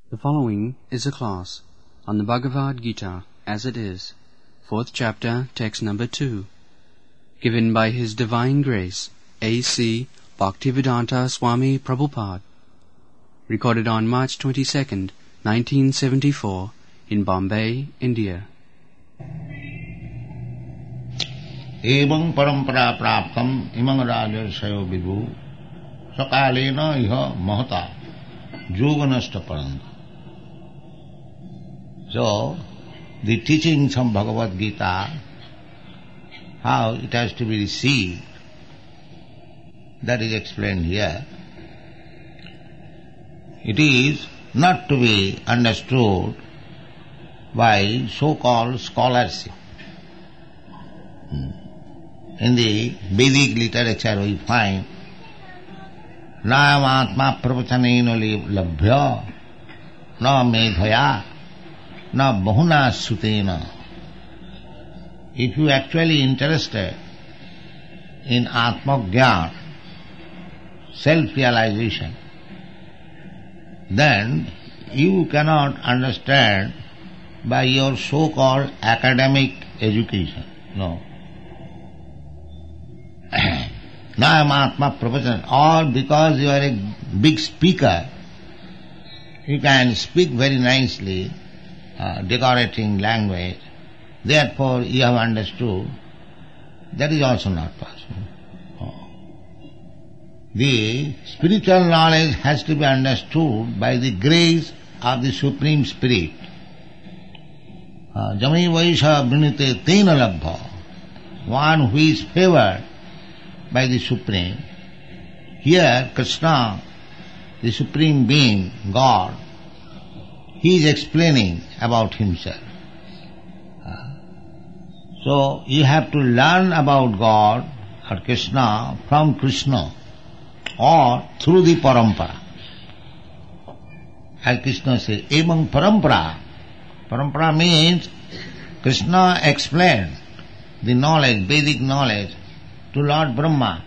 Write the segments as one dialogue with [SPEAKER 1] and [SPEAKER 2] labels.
[SPEAKER 1] The following is a class on the Bhagavad Gita as it is, 4th chapter, text number 2, given by His Divine Grace, A.C. Bhaktivedanta Swami Prabhupada, recorded on March 22nd, 1974, in Bombay, India.
[SPEAKER 2] एवं परंपरा प्राप्तम इमं राजर्षयो विभु सकालेन इह महता योग नष्ट परंत. So, the teachings of Bhagavad Gita, how it has to be received, that is explained here. It is not to be understood by so-called scholarship. In the Vedic literature we find Nayam Atma Pravachanena Labhya Na Medhaya Na Bahuna Sutena. If you actually interested in Atma Gyan, self-realization, then you cannot understand by your so-called academic education. No. Nayam Atma Pravachan, or because you are a big speaker, you can speak very nicely, decorating language, therefore you have understood, that is also not possible. The spiritual knowledge has to be understood by the grace of the Supreme Spirit. Jamai Vaisha Vinite Tena Labha, one who is favored by the Supreme. Here Krishna, the Supreme Being, God, he is explaining about himself. So you have to learn about God or Krishna from Krishna or through the parampara. As Krishna says, Evam parampara. Parampara means Krishna explained the knowledge, Vedic knowledge, to Lord Brahma.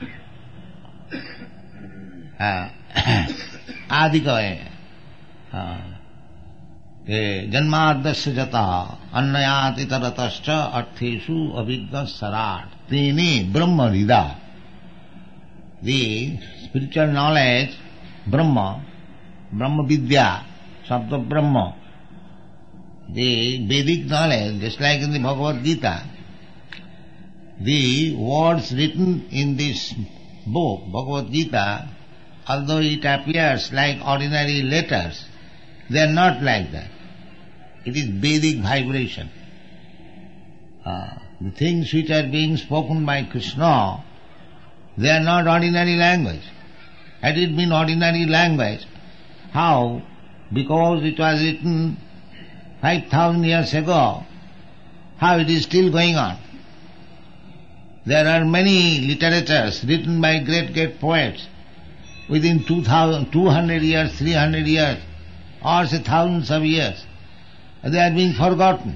[SPEAKER 2] Adikaya Janmadasya jata annayat itaratascha artheshu abhigga sarat tene Brahma rida. The spiritual knowledge, Brahma, Brahma Vidya, Sabda Brahma, the Vedic knowledge, just like in the Bhagavad Gita, the words written in this book, Bhagavad Gita, although it appears like ordinary letters, they are not like that. It is Vedic vibration. The things which are being spoken by Krishna, they are not ordinary language. Had it been ordinary language, how? Because it was written 5,000 years ago, how it is still going on? There are many literatures written by great poets within 200 years, 300 years, or say thousands of years. They are being forgotten.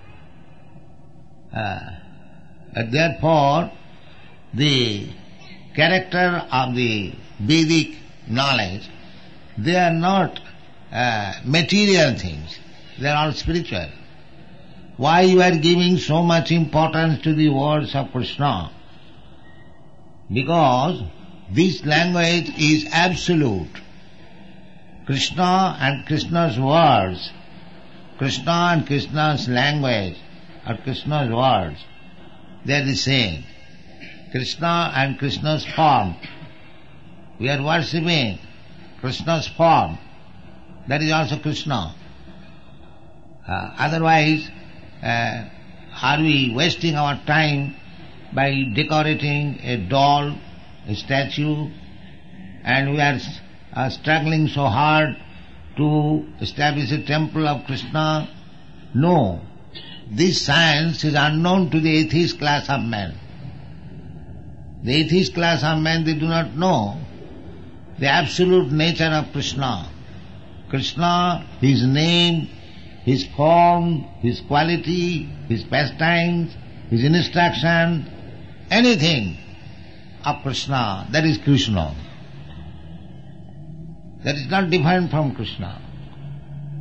[SPEAKER 2] Therefore, the character of the Vedic knowledge, they are not material things. They are all spiritual. Why you are giving so much importance to the words of Krishna? Because this language is absolute. Krishna and Krishna's words, Krishna and Krishna's language, or Krishna's words, they are the same. Krishna and Krishna's form. We are worshipping Krishna's form. That is also Krishna. Otherwise, are we wasting our time by decorating a doll, a statue, and we are struggling so hard to establish a temple of Krishna? No. This science is unknown to the atheist class of men. The atheist class of men, they do not know the absolute nature of Krishna. Krishna, his name, his form, his quality, his pastimes, his instruction, anything of Krishna, that is Krishna. That is not different from Krishna.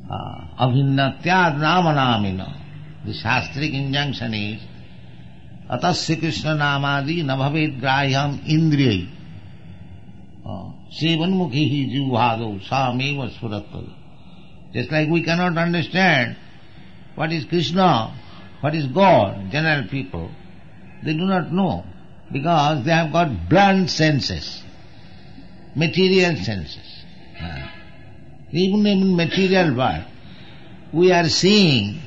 [SPEAKER 2] Abhinnatyad namanamina. The Shastric injunction is Atasya Krishna namadi nabhavet grahyam indriyai. Sevanmukhi jivhado sameva spuratpada. Just like we cannot understand what is Krishna, what is God, general people, they do not know because they have got blunt senses, material senses. Even in material world, we are seeing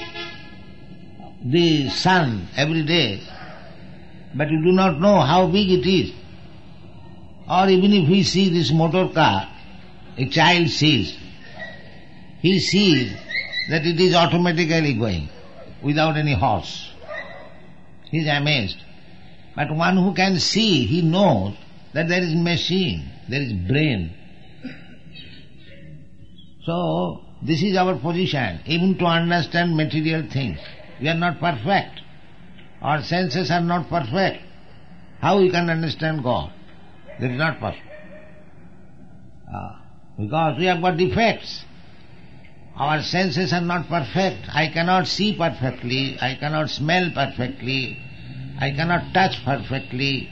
[SPEAKER 2] the sun every day, but we do not know how big it is. Or even if we see this motor car, a child sees, he sees that it is automatically going without any horse. He is amazed. But one who can see, he knows that there is machine, there is brain. So, this is our position, even to understand material things. We are not perfect. Our senses are not perfect. How we can understand God? That is not possible. Because we have got defects. Our senses are not perfect. I cannot see perfectly. I cannot smell perfectly. I cannot touch perfectly.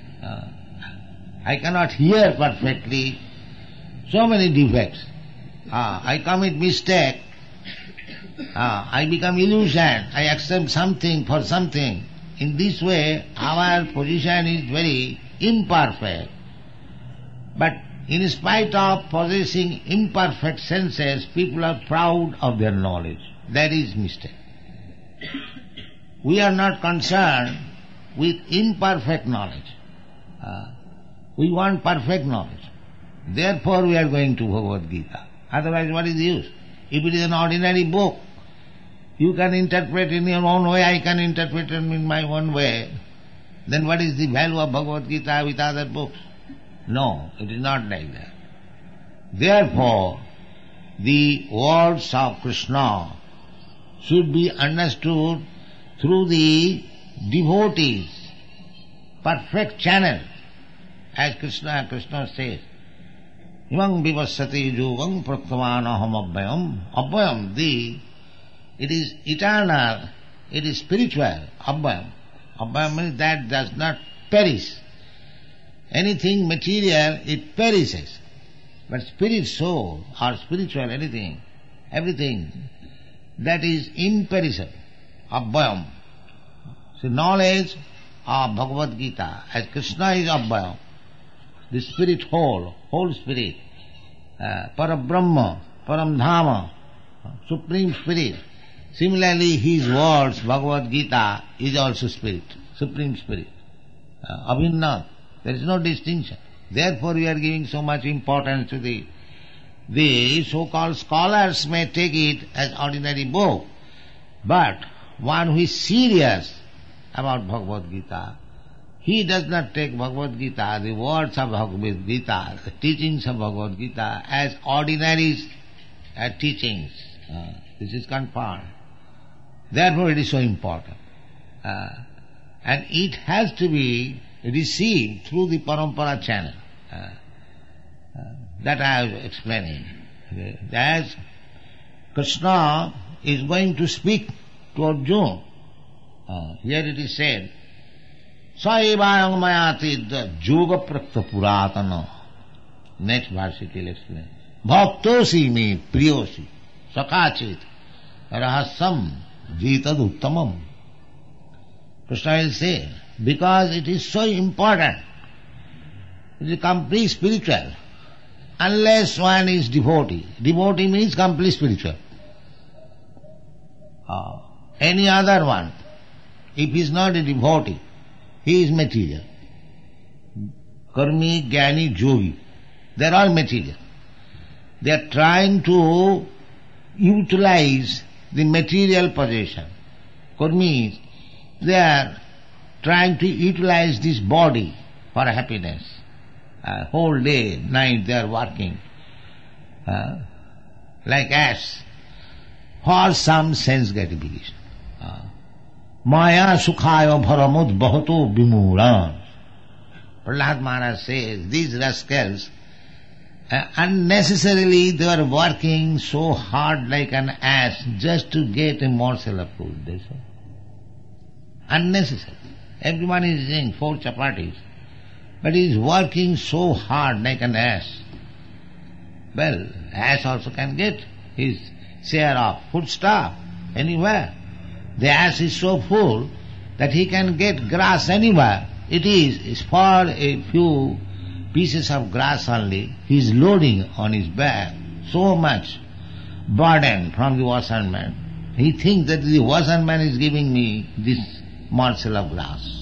[SPEAKER 2] I cannot hear perfectly. So many defects. I commit mistake. I become illusion. I accept something for something. In this way, our position is very imperfect. But in spite of possessing imperfect senses, people are proud of their knowledge. That is mistake. We are not concerned with imperfect knowledge. We want perfect knowledge. Therefore we are going to Bhagavad Gita. Otherwise what is the use? If it is an ordinary book, you can interpret in your own way, I can interpret it in my own way. Then what is the value of Bhagavad Gita with other books? No, it is not like that. Therefore, the words of Krishna should be understood through the devotees, perfect channel. As Krishna says, Imam vivassati yogam praktamanaham abhayam. Abhayam, it is eternal, it is spiritual, abhayam. Abhayam means that does not perish. Anything material, it perishes. But spirit, soul, or spiritual, anything, everything, that is imperishable. Abhayam. So knowledge of Bhagavad Gita, as Krishna is Abhayam, the spirit whole spirit, Parabrahma, Paramdhama, supreme spirit. Similarly, his words, Bhagavad Gita, is also spirit, supreme spirit. Abhinna, there is no distinction. Therefore we are giving so much importance to the so-called scholars may take it as ordinary book, but one who is serious about Bhagavad Gita, he does not take Bhagavad Gita, the words of Bhagavad Gita, the teachings of Bhagavad Gita as ordinary teachings. This is confirmed. Therefore it is so important. And it has to be received through the parampara channel. That I am explaining. As Krishna is going to speak to Arjuna, here it is said, Saivayam mayati yoga prakta puratana. Next verse it will explain. Bhaktosi me priyosi sakachit rahasam jitad uttamam. Krishna will say, because it is so important, it is complete spiritual. Unless one is devotee. Devotee means complete spiritual. Any other one, if he is not a devotee, he is material. Karmi, Jnani, Yogi, they are all material. They are trying to utilize the material possession. Karmis, they are trying to utilize this body for happiness. Whole day, night they are working like ass for some sense gratification. Maya sukhaya bharamud bhato bimuran. Prahlad Maharaj says, these rascals Unnecessarily they were working so hard like an ass just to get a morsel of food, they say. Unnecessary. Everyone is eating 4 chapatis, but he is working so hard like an ass. Well, ass also can get his share of foodstuff anywhere. The ass is so full that he can get grass anywhere. It is for a few pieces of grass only. He is loading on his back so much burden from the washerman. He thinks that the washerman is giving me this morsel of grass.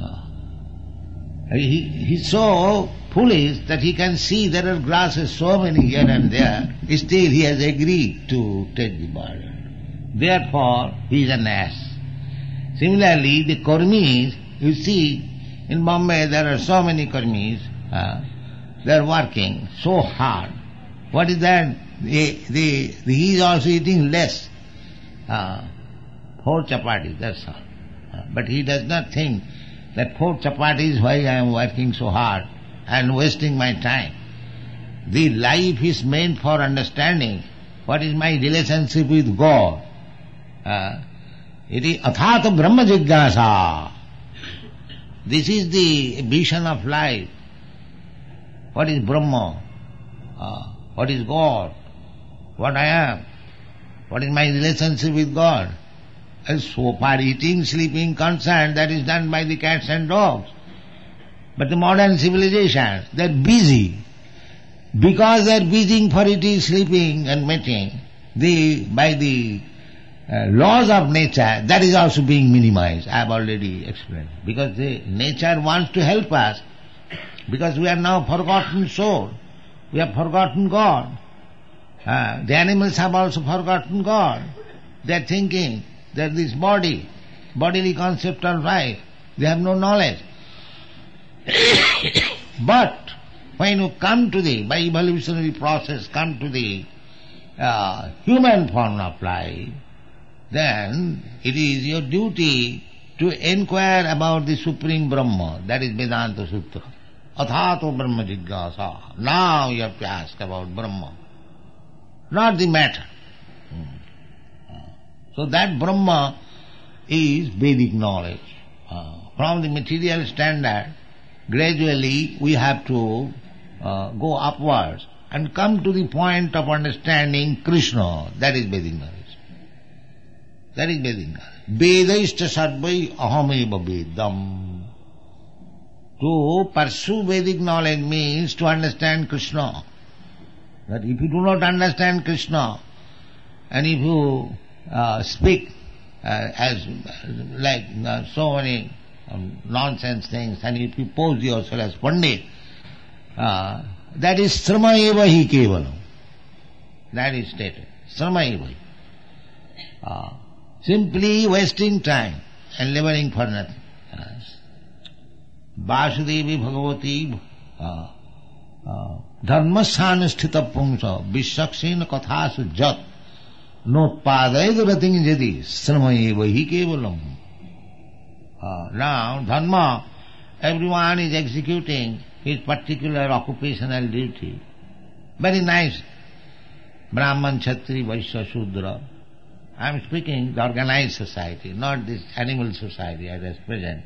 [SPEAKER 2] He's so foolish that he can see there are grasses so many here and there. Still he has agreed to take the burden. Therefore he is an ass. Similarly, the Karmis, you see, in Bombay there are so many Karmis, they are working so hard. What is that? He is also eating less. 4 chapatis, that's all. But he does not think that 4 chapatis why I am working so hard and wasting my time. The life is meant for understanding what is my relationship with God. It is athata brahma jigyasa. This is the vision of life. What is Brahma? What is God? What I am? What is my relationship with God? As so far eating, sleeping concerned, that is done by the cats and dogs. But the modern civilization, they are busy. Because they are busy for eating, sleeping and mating, by the laws of nature, that is also being minimized. I have already explained. Because the nature wants to help us. Because we are now forgotten soul. We have forgotten God. The animals have also forgotten God. They are thinking that this bodily conceptual life, they have no knowledge. But when you come to by evolutionary process, come to the human form of life, then it is your duty to inquire about the Supreme Brahma. That is Vedanta Sutra. Athato Brahma Jigyasa. Now you have to ask about Brahma, not the matter. So that Brahma is Vedic knowledge. From the material standard, gradually we have to go upwards and come to the point of understanding Krishna. That is Vedic knowledge. That is Vedic knowledge. Vedaishta sarvai ahameva vedam. To pursue Vedic knowledge means to understand Krishna. That if you do not understand Krishna, and if you speak as like so many nonsense things, and if you pose yourself as Pandit, that is srama eva hi kevalam. That is stated. Srama eva hi. Simply wasting time and laboring for nothing. Vasudevi Bhagavati Dharmasthana sthita pungsa Vishaksena kathasu jat Notpadaidu rating jadi Srama eva hi kevalam. Now, Dharma, everyone is executing his particular occupational duty. Very nice. Brahman, Kshatri, Vaishya, Shudra. I am speaking the organized society, not this animal society as is present.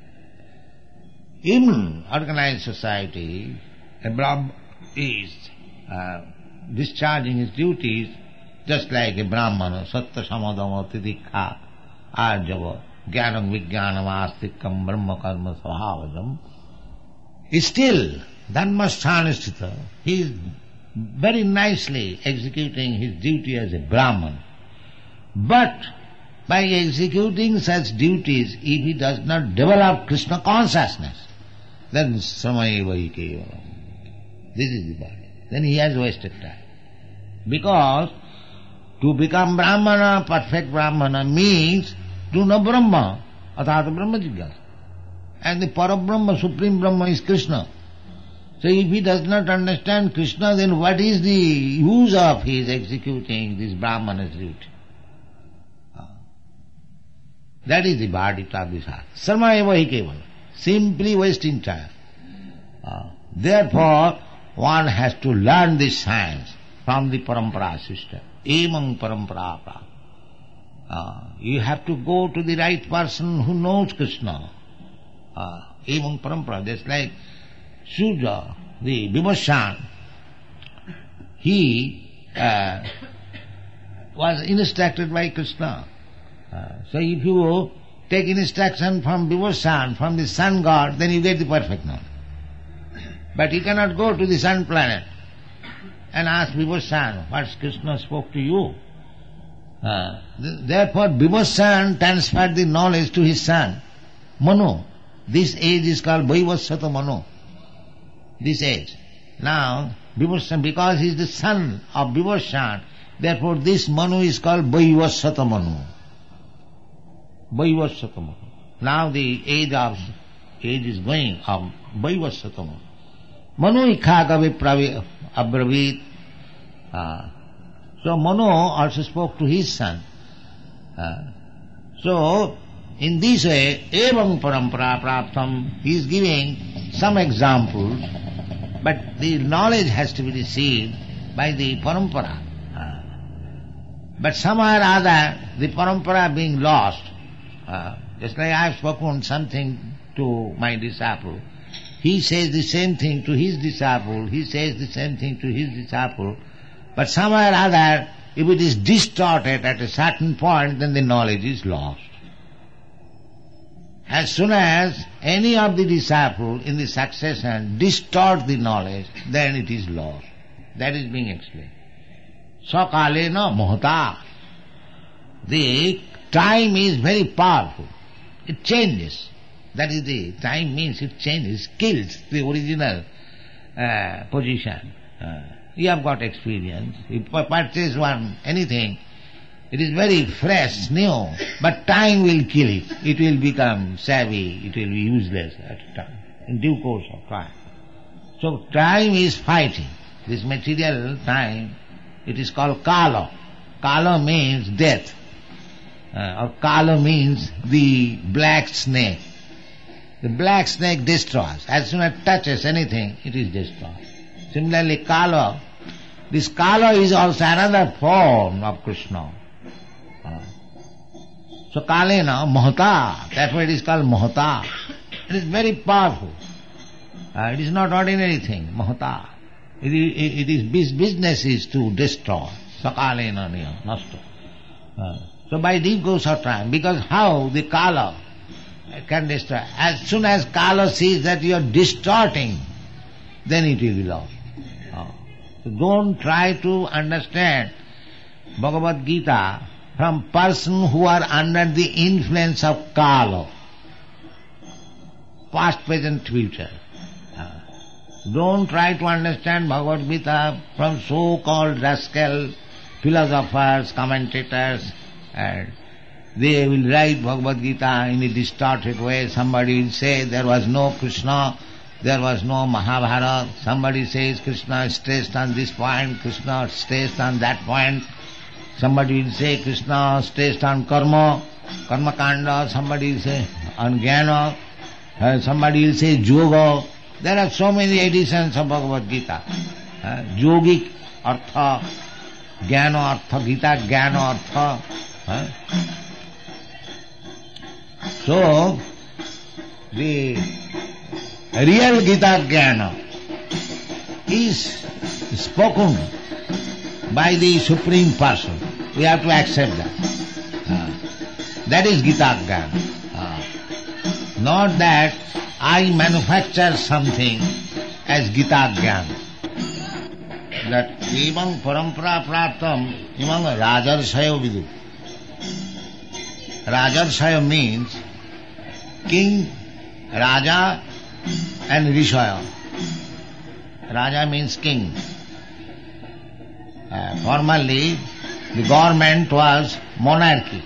[SPEAKER 2] In organized society, a Brahman is discharging his duties just like a Brahmana, Sattva Samadama Tidikha Arjava Jnanam Vijnanam Astikam Brahma Karma Svabhavajam. Still, Dharmasthana, he is very nicely executing his duty as a Brahman. But by executing such duties, if he does not develop Krishna consciousness, then Srama eva hi kevalam. This is the body. Then he has wasted time. Because to become Brahmana, perfect Brahmana, means to know Brahma, athata Brahma jigyasa. And the Parabrahma, Supreme Brahma is Krishna. So if he does not understand Krishna, then what is the use of his executing this Brahmana's duty? That is the verdict of this heart. Sarma eva hi kevalam. Simply wasting time. Therefore, one has to learn this science from the parampara system. Emang parampara prapta. You have to go to the right person who knows Krishna. Emang parampara. Just like Surya, the Vibhushan, he was instructed by Krishna. So if you take instruction from Vibhushan, from the sun god, then you get the perfect knowledge. But you cannot go to the sun planet and ask Vibhushan, what Krishna spoke to you? Therefore Vibhushan transferred the knowledge to his son, Manu. This age is called Vaivasvata Manu. This age. Now, Vibhushan, because he is the son of Vibhushan, therefore this Manu is called Vaivasvata Manu. Vaivasvata Manu. Now the age is going of Vaivasvata Manu. Manu ikha kavi abravit. So Manu also spoke to his son. So in this way, evam parampara praptam, he is giving some examples, but the knowledge has to be received by the parampara. But somehow or other, the parampara being lost, just like I have spoken something to my disciple, he says the same thing to his disciple, he says the same thing to his disciple, but somehow or other, if it is distorted at a certain point, then the knowledge is lost. As soon as any of the disciples in the succession distort the knowledge, then it is lost. That is being explained. Sakalena mohata. The time is very powerful. It changes. That is the time means it changes, kills the original position. You have got experience. You purchase anything, it is very fresh, new, but time will kill it. It will become savvy, it will be useless at time, in due course of time. So time is fighting. This material time, it is called kala. Kala means death. Or kala means the black snake. The black snake destroys. As soon as it touches anything, it is destroyed. Similarly, kala, this kala is also another form of Krishna. So kalena mohata, therefore it is called mohata. It is very powerful. It is not ordinary thing, mohata. Its business is to destroy. Sakalena niya, nasta. So by due course of time, because how the kala can destroy? As soon as kala sees that you are distorting, then it will be lost. So don't try to understand Bhagavad Gita from person who are under the influence of kala, past, present, future. Don't try to understand Bhagavad Gita from so-called rascal philosophers, commentators, and they will write Bhagavad Gita in a distorted way. Somebody will say there was no Krishna, there was no Mahabharata. Somebody says Krishna stressed on this point, Krishna stressed on that point. Somebody will say Krishna stressed on karma, karma kanda. Somebody will say on jnana. Somebody will say yoga. There are so many editions of Bhagavad Gita. Yogic artha, jnana artha, Gita jnana artha. So, the real Gita jnana is spoken by the Supreme Person. We have to accept that. That is Gita jnana. Not that I manufacture something as Gita jnana. That imang parampara praptam, imang rajarsayo vidu. Rajarsayo means king, raja and rishaya. Raja means king. Formerly, the government was monarchy.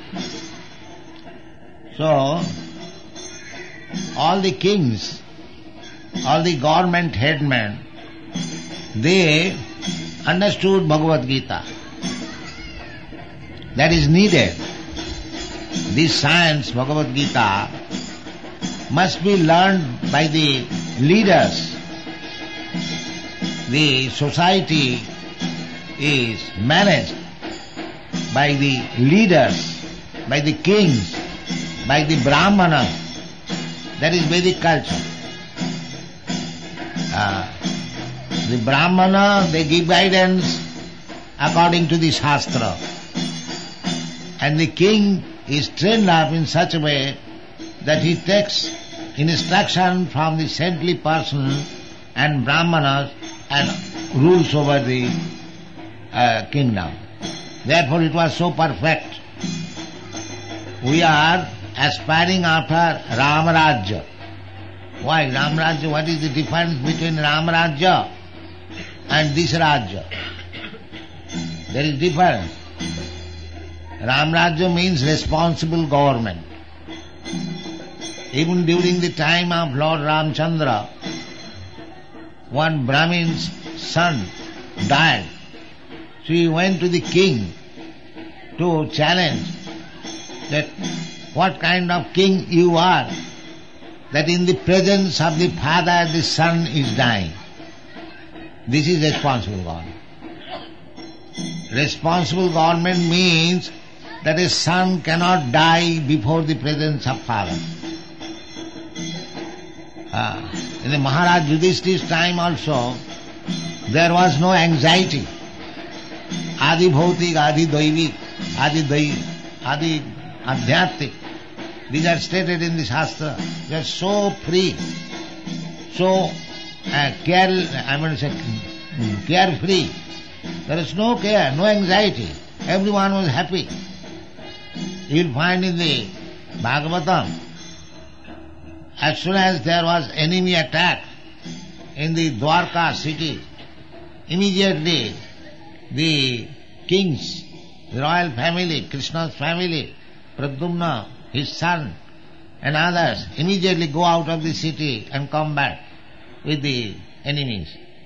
[SPEAKER 2] So, all the kings, all the government headmen, they understood Bhagavad Gita. That is needed. This science, Bhagavad Gita, must be learned by the leaders. the society is managed by the leaders, by the kings, by the brahmanas. That is Vedic culture. The brahmana, they give guidance according to the Shastra. And the king is trained up in such a way that he takes instruction from the saintly person and brahmanas and rules over the kingdom. Therefore it was so perfect. We are aspiring after Ramarajya. Why Ramarajya? What is the difference between Ramarajya and this Rajya? There is difference. Ramarajya means responsible government. Even during the time of Lord Ramchandra, one Brahmin's son died. So he went to the king to challenge that what kind of king you are, that in the presence of the father the son is dying. This is responsible government. Responsible government means that a son cannot die before the presence of father. In the Maharaj Yudhishthir's time also, there was no anxiety. Adi bhautik, adi daivik, adi adhyattik. These are stated in the Shastra. They are so free, so carefree. There is no care, no anxiety. Everyone was happy. You will find in the Bhagavatam, as soon as there was enemy attack in the Dwarka city, immediately the kings, the royal family, Krishna's family, Pradyumna, his son, and others immediately go out of the city and combat with the enemies.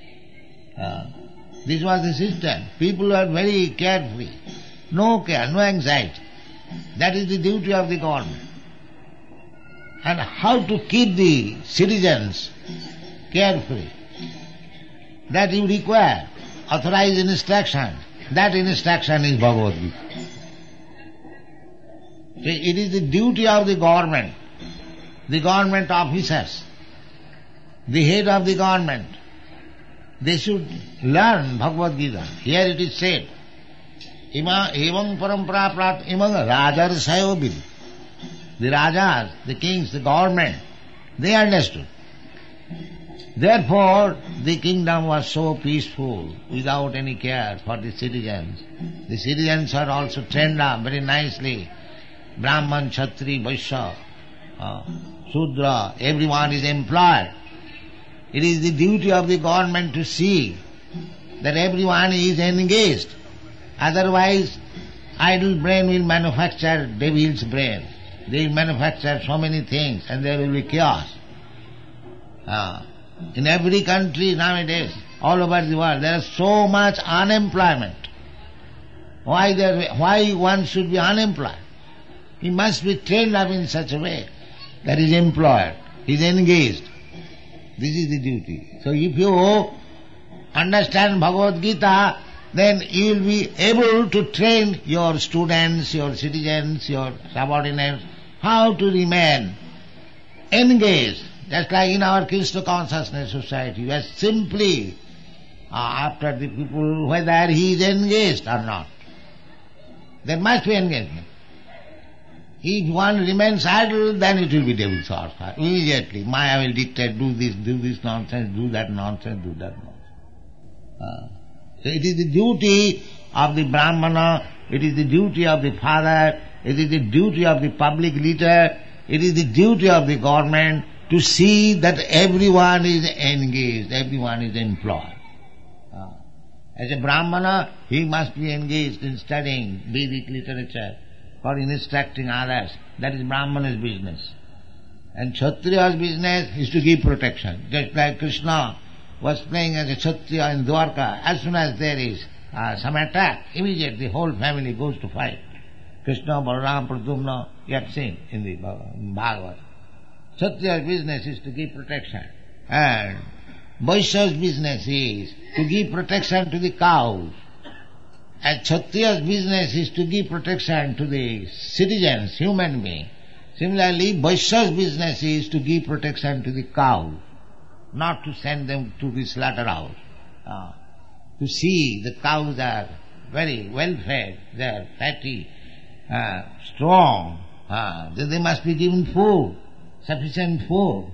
[SPEAKER 2] This was the system. People were very carefree. No care, no anxiety. That is the duty of the government. And how to keep the citizens carefree, that you require authorized instruction. That instruction is Bhagavad Gita. It is the duty of the government officers, the head of the government. They should learn Bhagavad Gita. Here it is said, Evam parampara prat imang rajarsayo vid. The rajas, the kings, the government, they understood. Therefore, the kingdom was so peaceful, without any care for the citizens. The citizens are also trained up very nicely. Brahman, Kshatri, Vaishya, Sudra, everyone is employed. It is the duty of the government to see that everyone is engaged. Otherwise, idle brain will manufacture devil's brain. They will manufacture so many things and there will be chaos. In every country nowadays, all over the world, there is so much unemployment. Why one should be unemployed? He must be trained up in such a way that he is employed, he is engaged. This is the duty. So if you understand Bhagavad Gita, then you will be able to train your students, your citizens, your subordinates, how to remain engaged. Just like in our Krishna consciousness society, we are simply after the people whether he is engaged or not. There must be engagement. If one remains idle, then it will be devil's order. Immediately, Maya will dictate, do this nonsense, do that nonsense, do that nonsense. So it is the duty of the Brahmana, it is the duty of the father, it is the duty of the public leader, it is the duty of the government to see that everyone is engaged, everyone is employed. As a Brahmana, he must be engaged in studying Vedic literature for instructing others. That is Brahmana's business. And Kshatriya's business is to give protection. Just like Krishna was playing as a Kshatriya in Dwarka, as soon as there is some attack, immediately the whole family goes to fight. Krishna, Balaram, Pradyumna, you have seen in the Bhagavad. Kshatriya's business is to give protection. And Vaishya's business is to give protection to the cows. And Kshatriya's business is to give protection to the citizens, human beings. Similarly, Vaishya's business is to give protection to the cows, not to send them to the slaughterhouse. To see the cows are very well fed, they are fatty, strong, then they must be given food, sufficient food.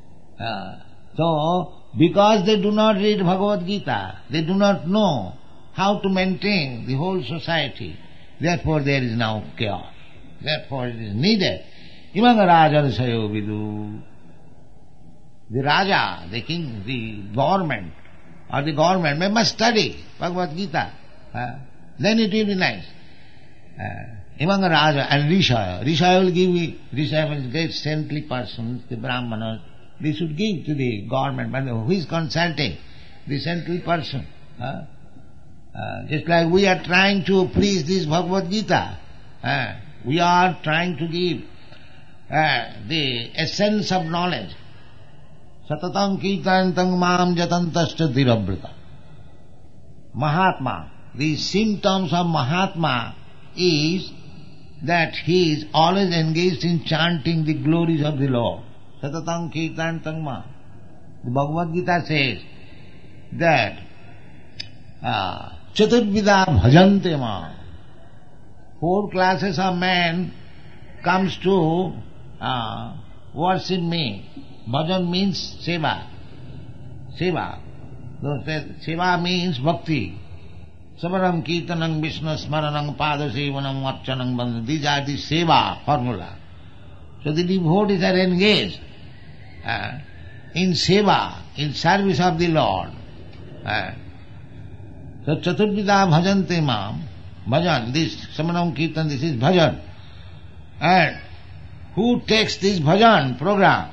[SPEAKER 2] So, because they do not read Bhagavad Gita, they do not know how to maintain the whole society. Therefore there is now chaos. Therefore it is needed. Imanga Raja Sayo Vidu. The Raja, the king, the government must study Bhagavad Gita. Then it will be nice. Imanga Raja and Rishaya. Rishaya will give, Rishaya will get saintly persons, the Brahmanas. They should give to the government. But who is consulting? The saintly person. Just like we are trying to preach this Bhagavad Gita. We are trying to give the essence of knowledge. Satatam kirtantam mam jatantascha dhirabrita. Mahatma. The symptoms of Mahatma is that he is always engaged in chanting the glories of the Lord. Satatam kirtantam mam. The Bhagavad Gita says that Chaturvida bhajante mam. 4 classes of men comes to worship me. Bhajan means seva. Seva. Seva means bhakti. Samaram kirtanam vishnu smaranam padasevanam archanam bandhanam. These are the seva formula. So the devotees are engaged in seva, in service of the Lord. So Chaturvida bhajante mam. Bhajan, this Samanam Kirtan, this is bhajan. And who takes this bhajan program?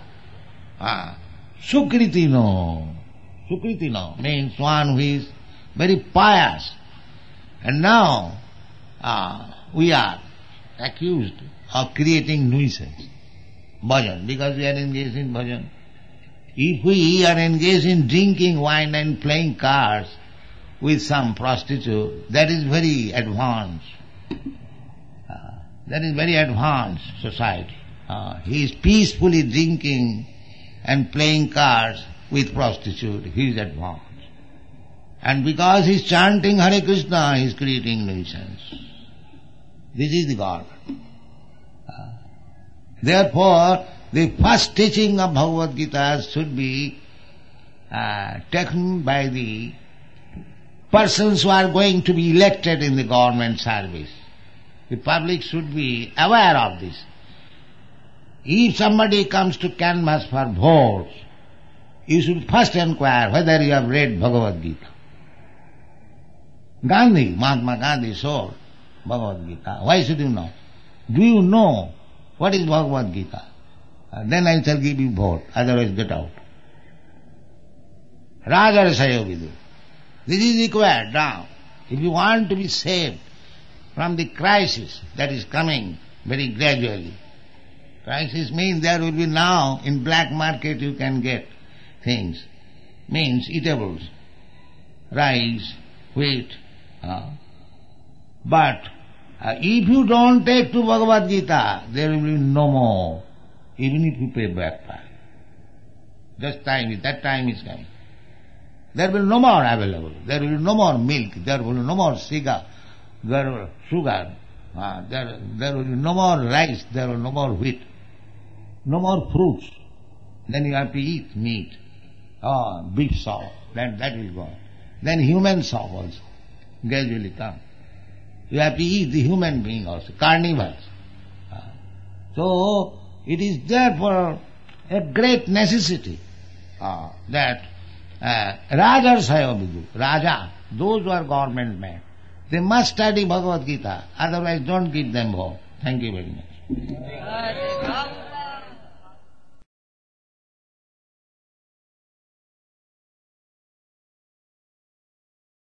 [SPEAKER 2] Sukritino. Sukritino means one who is very pious. And now we are accused of creating nuisance. Bhajan, because we are engaged in bhajan. If we are engaged in drinking wine and playing cards with some prostitute, that is very advanced. That is very advanced society. He is peacefully drinking and playing cards with prostitute. He is advanced. And because he is chanting Hare Krishna, he is creating nuisance. This is the government. Therefore, the first teaching of Bhagavad Gita should be taken by the persons who are going to be elected in the government service. The public should be aware of this. If somebody comes to canvass for votes, you should first inquire whether you have read Bhagavad Gita. Gandhi, Mahatma Gandhi sold Bhagavad Gita. Why should you know? Do you know what is Bhagavad Gita? Then I shall give you vote, otherwise get out. Raja Sayo Vidu. This is required now. If you want to be saved from the crisis that is coming very gradually. Crisis means there will be now in black market you can get things, means eatables, rice, wheat. But if you don't take to Bhagavad Gita, there will be no more, even if you pay back time. That time is coming. There will be no more available. There will be no more milk. There will be no more sugar. There will be no more rice. There will be no more wheat. No more fruits. Then you have to eat meat. Beef soup. That will go. Then human soup also gradually come. You have to eat the human being also. Carnivores. So it is therefore a great necessity that Raja Sayo Vidu, Raja, those who are government men, they must study Bhagavad Gita, otherwise don't give them vote. Thank you very much.